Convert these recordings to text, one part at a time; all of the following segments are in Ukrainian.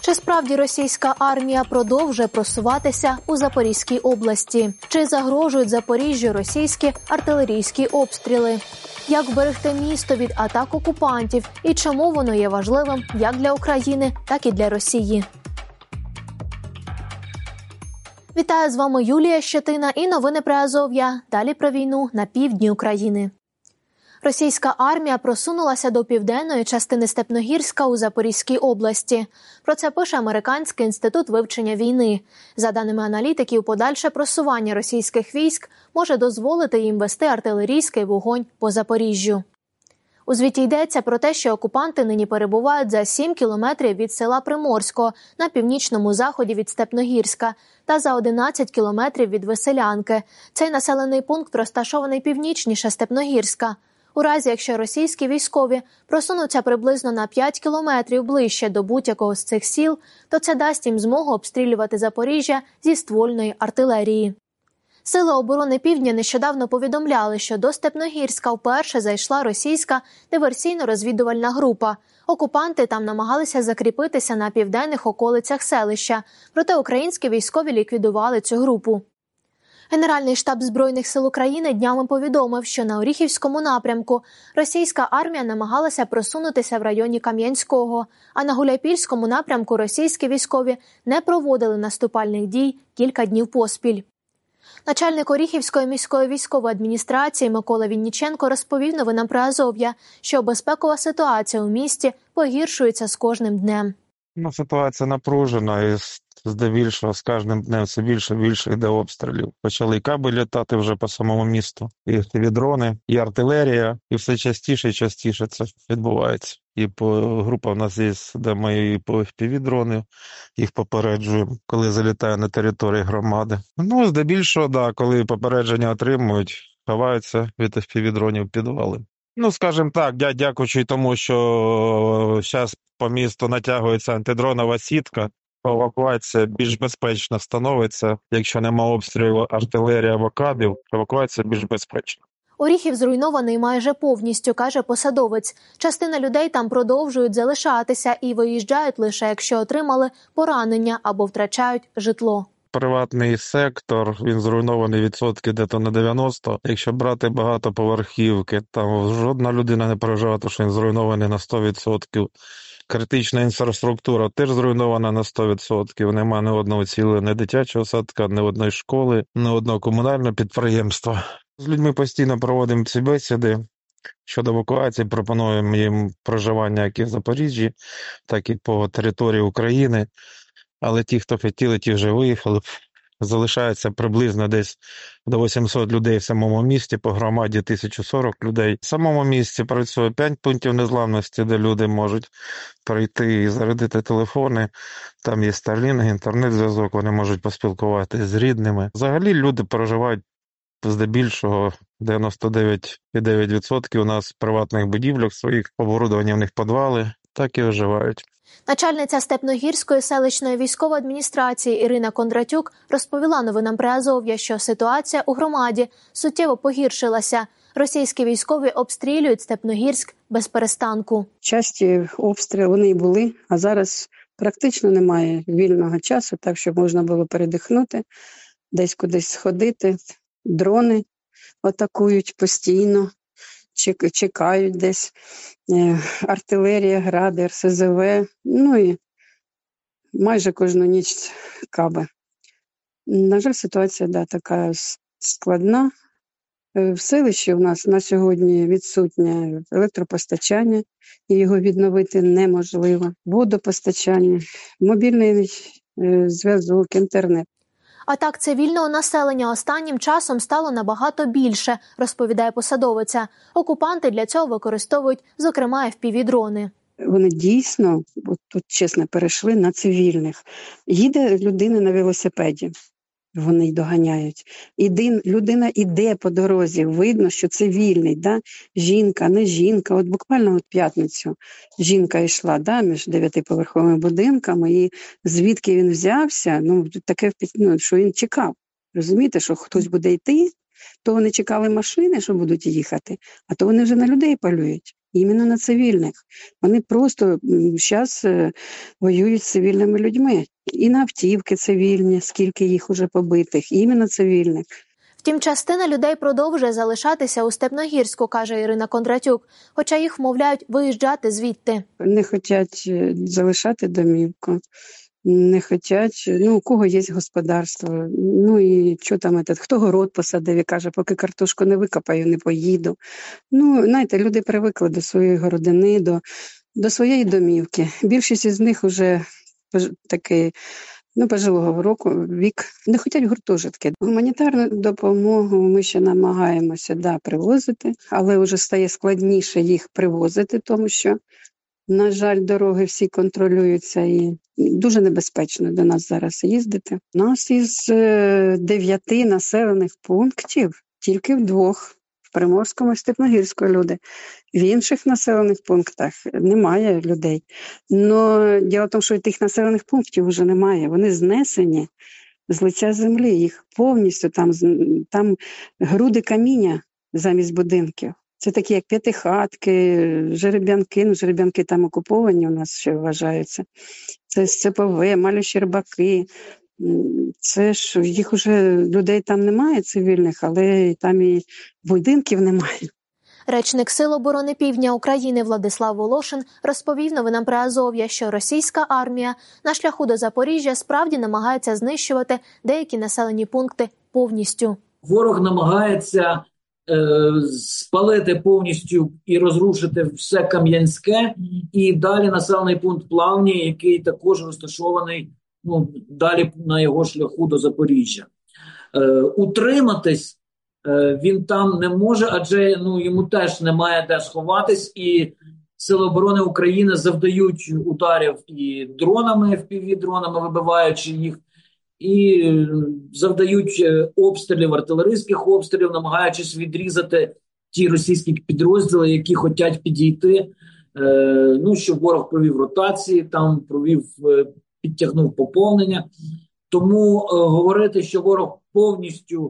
Чи справді російська армія продовжує просуватися у Запорізькій області? Чи загрожують Запоріжжю російські артилерійські обстріли? Як вберегти місто від атак окупантів і чому воно є важливим як для України, так і для Росії? Вітаю, з вами Юлія Щетина і новини Приазов'я. Далі про війну на півдні України. Російська армія просунулася до південної частини Степногірська у Запорізькій області. Про це пише Американський інститут вивчення війни. За даними аналітиків, подальше просування російських військ може дозволити їм вести артилерійський вогонь по Запоріжжю. У звіті йдеться про те, що окупанти нині перебувають за 7 кілометрів від села Приморського на північному заході від Степногірська та за 11 кілометрів від Веселянки. Цей населений пункт розташований північніше Степногірська. У разі, якщо російські військові просунуться приблизно на 5 кілометрів ближче до будь-якого з цих сіл, то це дасть їм змогу обстрілювати Запоріжжя зі ствольної артилерії. Сили оборони Півдня нещодавно повідомляли, що до Степногірська вперше зайшла російська диверсійно-розвідувальна група. Окупанти там намагалися закріпитися на південних околицях селища, проте українські військові ліквідували цю групу. Генеральний штаб Збройних сил України днями повідомив, що на Оріхівському напрямку російська армія намагалася просунутися в районі Кам'янського, а на Гуляйпільському напрямку російські військові не проводили наступальних дій кілька днів поспіль. Начальник Оріхівської міської військової адміністрації Микола Вінніченко розповів новинам Приазов'я, що безпекова ситуація у місті погіршується з кожним днем. Ситуація напружена і здебільшого з кожним днем все більше і більше йде обстрілів. Почали і каби літати вже по самому місту, і дрони, і артилерія, і все частіше і частіше це відбувається. І група в нас є, де ми і по FPV-дрони їх попереджуємо, коли залітає на території громади. Здебільшого, коли попередження отримують, ховаються від FPV-дронів в підвали. Скажімо так, дякуючи тому, що зараз по місту натягується антидронова сітка, евакуація більш безпечно становиться. Якщо нема обстрілу артилерії або кабів, евакуація більш безпечна. Оріхів зруйнований майже повністю, каже посадовець. Частина людей там продовжують залишатися і виїжджають лише, якщо отримали поранення або втрачають житло. Приватний сектор, він зруйнований відсотки десь на 90. Якщо брати багатоповерхівки, там жодна людина не переживає, що він зруйнований на 100%. Критична інфраструктура теж зруйнована на 100%. Нема ні одного цілого, ні дитячого садка, ні одної школи, ні одного комунального підприємства. З людьми постійно проводимо ці бесіди. Щодо евакуації пропонуємо їм проживання як і в Запоріжжі, так і по території України. Але ті, хто хотіли, ті вже виїхали. Залишається приблизно десь до 800 людей в самому місті, по громаді 1040 людей. В самому місті працює 5 пунктів незламності, де люди можуть прийти і зарядити телефони. Там є Starlink, інтернет-зв'язок, вони можуть поспілкуватися з рідними. Взагалі люди проживають здебільшого 99,9% у нас в приватних будівлях своїх, оборудовані в них підвали, так і виживають. Начальниця Степногірської селищної військової адміністрації Ірина Кондратюк розповіла новинам Приазов'я, що ситуація у громаді суттєво погіршилася. Російські військові обстрілюють Степногірськ без перестанку. Часті обстріли вони і були, а зараз практично немає вільного часу, так щоб можна було передихнути, десь кудись сходити. Дрони атакують постійно. Чекають десь, артилерія, гради, РСЗВ, і майже кожну ніч каби. На жаль, ситуація така складна. В селищі у нас на сьогодні відсутнє електропостачання, і його відновити неможливо. Водопостачання, мобільний зв'язок, інтернет. Атак цивільного населення останнім часом стало набагато більше, розповідає посадовиця. Окупанти для цього використовують, зокрема, FPV-дрони. Вони дійсно, тут чесно, перейшли на цивільних. Їде людина на велосипеді, вони й доганяють. Людина іде по дорозі, видно, що цивільний, жінка, не жінка. От буквально п'ятницю жінка йшла між 9-поверховими будинками, і звідки він взявся, таке, що він чекав. Розумієте, що хтось буде йти, то вони чекали машини, що будуть їхати, а то вони вже на людей полюють. іменно на цивільних. Вони просто зараз воюють з цивільними людьми. І на автівки цивільні, скільки їх уже побитих, іменно цивільних. Втім, частина людей продовжує залишатися у Степногірську, каже Ірина Кондратюк, хоча їх вмовляють виїжджати звідти. Не хочуть залишати домівку, не хочуть, у кого є господарство, і що там, хто город посадив і каже, поки картошку не викопаю, не поїду. Знаєте, люди привикли до своєї городини, до своєї домівки. Більшість із них вже такий, пожилого року вік, не хочуть гуртожитки. Гуманітарну допомогу ми ще намагаємося, привозити, але вже стає складніше їх привозити, тому що, на жаль, дороги всі контролюються і дуже небезпечно до нас зараз їздити. У нас із 9 населених пунктів тільки в 2. В Приморському і Степногірську люди. В інших населених пунктах немає людей. Но діло в тому, що тих населених пунктів вже немає. Вони знесені з лиця землі. Їх повністю там груди каміння замість будинків. Це такі, як п'ятихатки, жереб'янки. Жереб'янки там окуповані у нас ще вважаються. Це Сцепове, Малі Щербаки. Це ж їх уже людей там немає цивільних, але там і будинків немає. Речник Сил оборони Півдня України Владислав Волошин розповів новинам Приазов'я, що російська армія на шляху до Запоріжжя справді намагається знищувати деякі населені пункти повністю. Ворог намагається спалити повністю і розрушити все Кам'янське, і далі населений пункт Плавні, який також розташований далі на його шляху до Запоріжжя. Утриматись він там не може, адже йому теж немає де сховатись, і Сили оборони України завдають ударів і дронами, FPV-дронами, вибиваючи їх, і завдають обстрілів, артилерійських обстрілів, намагаючись відрізати ті російські підрозділи, які хочуть підійти, щоб ворог провів ротації, там підтягнув поповнення. Тому говорити, що ворог повністю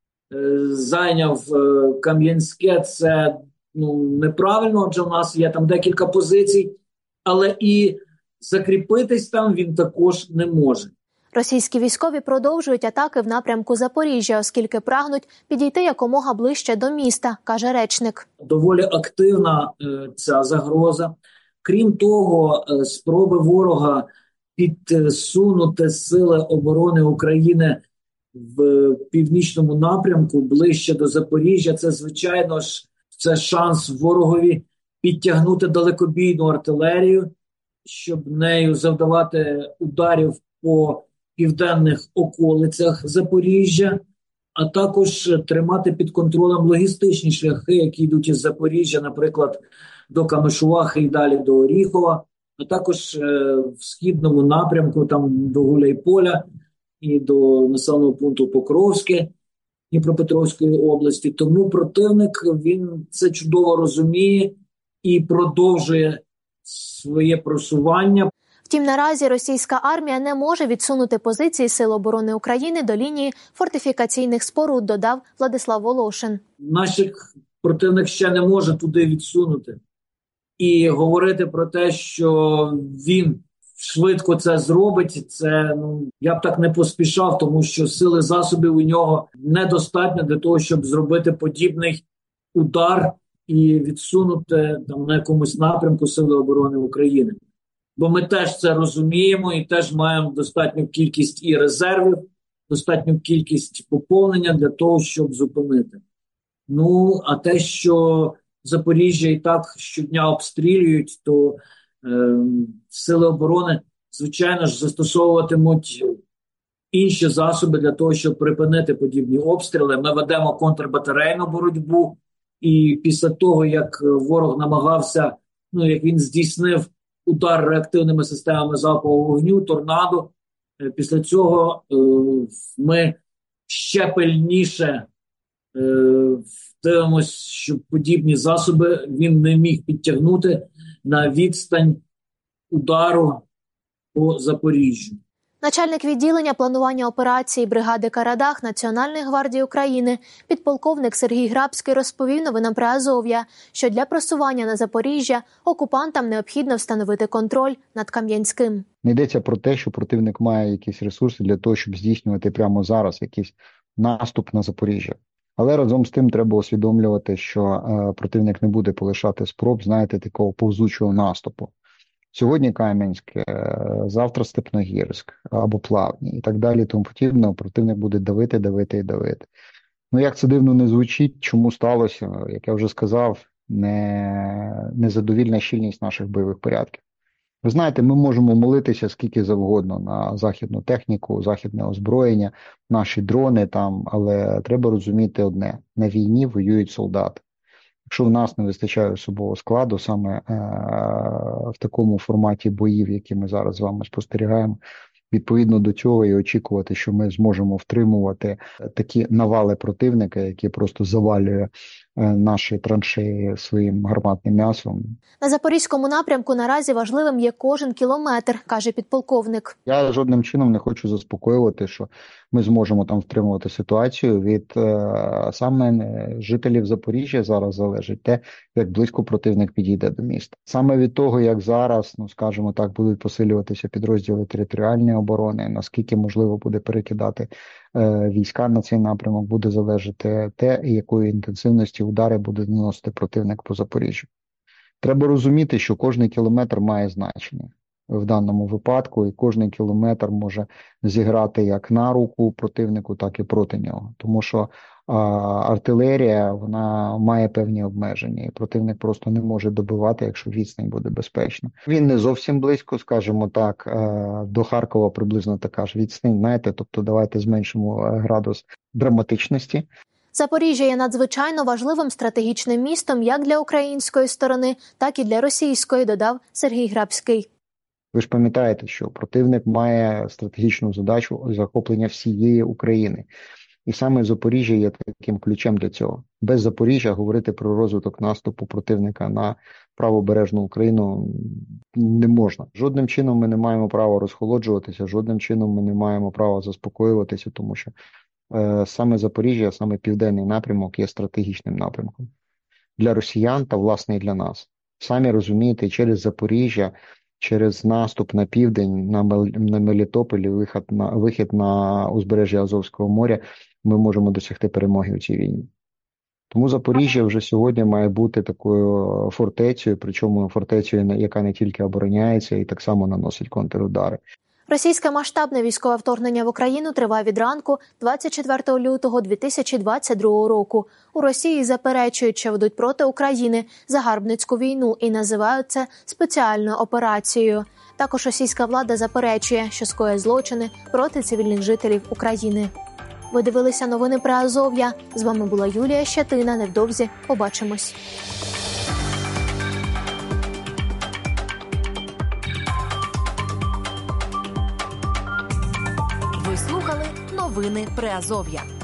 зайняв Кам'янське, це неправильно, адже в нас є там декілька позицій, але і закріпитись там він також не може. Російські військові продовжують атаки в напрямку Запоріжжя, оскільки прагнуть підійти якомога ближче до міста, каже речник. Доволі активна ця загроза. Крім того, спроби ворога підсунути Сили оборони України в північному напрямку, ближче до Запоріжжя, це, звичайно ж, це шанс ворогові підтягнути далекобійну артилерію, щоб нею завдавати ударів по південних околицях Запоріжжя, а також тримати під контролем логістичні шляхи, які йдуть із Запоріжжя, наприклад, до Камишувахи і далі до Оріхова, а також в східному напрямку, там до Гуляйполя і до населеного пункту Покровське Дніпропетровської області. Тому противник, він це чудово розуміє і продовжує своє просування. Втім, наразі російська армія не може відсунути позиції Сил оборони України до лінії фортифікаційних споруд, додав Владислав Волошин. Наших противник ще не може туди відсунути. І говорити про те, що він швидко це зробить, це я б так не поспішав, тому що сили засобів у нього недостатньо для того, щоб зробити подібний удар і відсунути на якомусь напрямку Сили оборони України. Бо ми теж це розуміємо і теж маємо достатню кількість і резервів, достатню кількість поповнення для того, щоб зупинити. А те, що Запоріжжя і так щодня обстрілюють, то Сили оборони, звичайно ж, застосовуватимуть інші засоби для того, щоб припинити подібні обстріли. Ми ведемо контрбатарейну боротьбу, і після того, як ворог намагався, як він здійснив удар реактивними системами залпового вогню, торнадо, після цього ми ще пильніше дивимося, щоб подібні засоби він не міг підтягнути на відстань удару по Запоріжжю. Начальник відділення планування операцій бригади «Карадах» Національної гвардії України, підполковник Сергій Грабський розповів новинам Приазов'я, що для просування на Запоріжжя окупантам необхідно встановити контроль над Кам'янським. Не йдеться про те, що противник має якісь ресурси для того, щоб здійснювати прямо зараз якийсь наступ на Запоріжжя. Але разом з тим треба усвідомлювати, що противник не буде полишати спроб, знаєте, такого повзучого наступу. Сьогодні Кам'янське, завтра Степногірськ або Плавні і так далі, тому подібне. Противник буде давити. Ну, як це дивно не звучить, чому сталося, як я вже сказав, незадовільна щільність наших бойових порядків. Ви знаєте, ми можемо молитися скільки завгодно на західну техніку, західне озброєння, наші дрони там, але треба розуміти одне – на війні воюють солдати. Якщо в нас не вистачає особового складу саме в такому форматі боїв, які ми зараз з вами спостерігаємо, відповідно до цього і очікувати, що ми зможемо втримувати такі навали противника, які просто завалює наші траншеї своїм гарматним м'ясом. На Запорізькому напрямку наразі важливим є кожен кілометр, каже підполковник. Я жодним чином не хочу заспокоювати, що ми зможемо там втримувати ситуацію. Від саме жителів Запоріжжя зараз залежить те, як близько противник підійде до міста. Саме від того, як зараз, скажімо так, будуть посилюватися підрозділи територіальної оборони, наскільки можливо буде перекидати війська на цей напрямок, буде залежати те, якої інтенсивності удари буде наносити противник по Запоріжжю. Треба розуміти, що кожний кілометр має значення в даному випадку, і кожний кілометр може зіграти як на руку противнику, так і проти нього. Тому що артилерія, вона має певні обмеження, і противник просто не може добивати, якщо відстань буде безпечна. Він не зовсім близько, скажімо так, до Харкова приблизно така ж відстань, знаєте, тобто давайте зменшимо градус драматичності. Запоріжжя є надзвичайно важливим стратегічним містом як для української сторони, так і для російської, додав Сергій Грабський. Ви ж пам'ятаєте, що противник має стратегічну задачу захоплення всієї України. І саме Запоріжжя є таким ключем для цього. Без Запоріжжя говорити про розвиток наступу противника на правобережну Україну не можна. Жодним чином ми не маємо права розхолоджуватися, жодним чином ми не маємо права заспокоюватися, тому що саме Запоріжжя, саме південний напрямок є стратегічним напрямком для росіян та, власне, і для нас. Самі розумієте, через Запоріжжя, через наступ на південь, на Мелітополі, вихід на узбережжя Азовського моря, ми можемо досягти перемоги у цій війні. Тому Запоріжжя вже сьогодні має бути такою фортецею, причому фортецею, яка не тільки обороняється, і так само наносить контрудари. Російське масштабне військове вторгнення в Україну триває від ранку 24 лютого 2022 року. У Росії заперечують, що ведуть проти України загарбницьку війну і називають це спеціальною операцією. Також російська влада заперечує, що скоює злочини проти цивільних жителів України. Ви дивилися новини Приазов'я. З вами була Юлія Щетина. Невдовзі побачимось. Ви слухали новини Приазов'я.